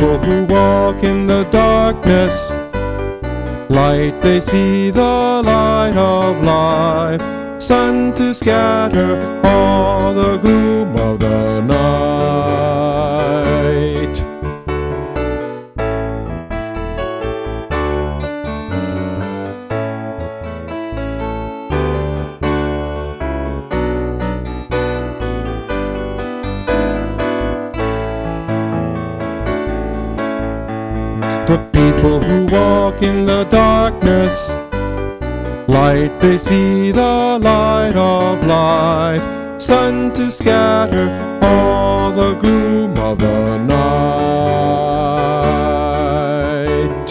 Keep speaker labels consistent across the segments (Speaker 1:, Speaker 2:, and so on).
Speaker 1: people who walk in the darkness, light they see the light of life, sun to scatter all the gloom of the night. The people who walk in the darkness, light they see the light of life, sun to scatter all the gloom of the night.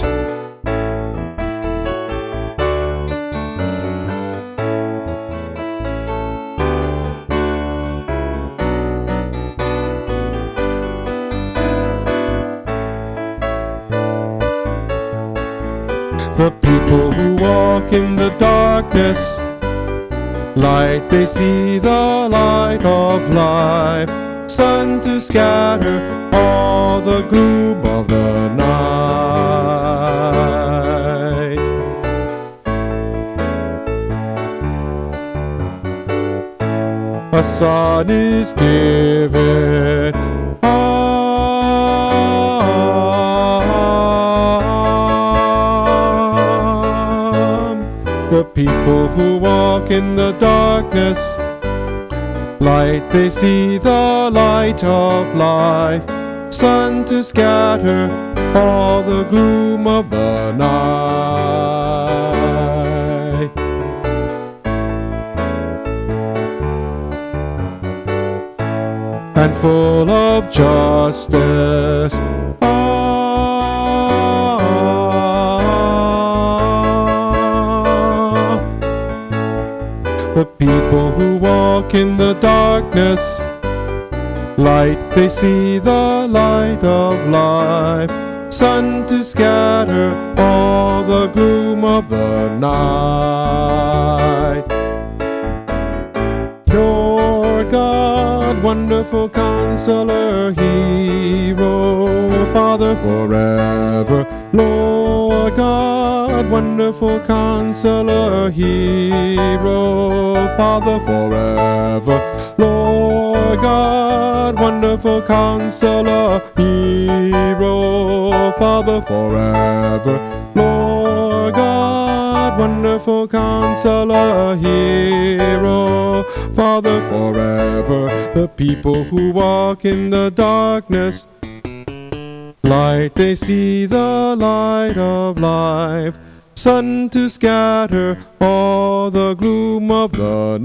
Speaker 1: The people who walk in the darkness, light they see the light of life, sun to scatter all the gloom of the night. A son is given, the people who walk in the darkness, light they see the light of life, sun to scatter all the gloom of the night. And full of justice, the people who walk in the darkness, light they see the light of life, sun to scatter all the gloom of the night. Lord God, wonderful Counselor, Hero, Father forever. Lord God, wonderful Counselor, Hero, Father forever. Lord God, wonderful Counselor, Hero, Father forever. Lord God, wonderful Counselor, Hero, Father forever. The people who walk in the darkness, light they see the light of life, sun to scatter all the gloom of the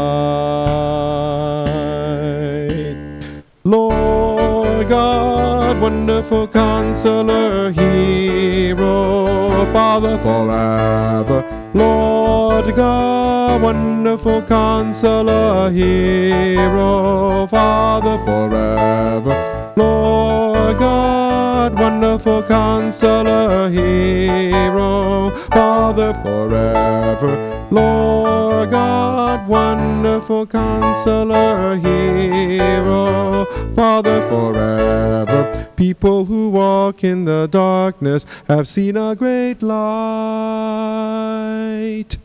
Speaker 1: night. Lord God, wonderful Counselor, Hero, Father forever. Lord God, wonderful Counselor, Hero, Father forever. Lord God, wonderful Counselor, Hero, Father forever. Lord God, wonderful Counselor, Hero, Father forever. People who walk in the darkness have seen a great light.